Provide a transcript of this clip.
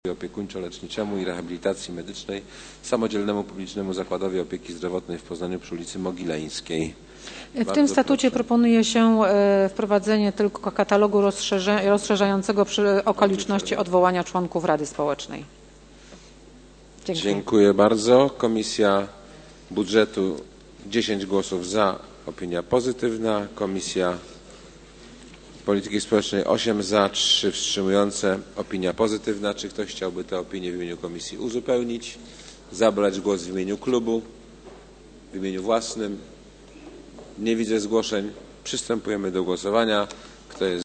Opiekuńczo-leczniczemu i rehabilitacji medycznej Samodzielnemu Publicznemu Zakładowi Opieki Zdrowotnej w Poznaniu przy ulicy Mogileńskiej. W tym statucie proponuje się wprowadzenie tylko katalogu rozszerzającego okoliczności odwołania członków Rady Społecznej. Dziękuję. Dziękuję bardzo. Komisja Budżetu 10 głosów za, opinia pozytywna. Komisja Polityki Społecznej 8 za, 3 wstrzymujące, opinia pozytywna. Czy ktoś chciałby tę opinię w imieniu komisji uzupełnić? Zabrać głos w imieniu klubu, w imieniu własnym? Nie widzę zgłoszeń. Przystępujemy do głosowania.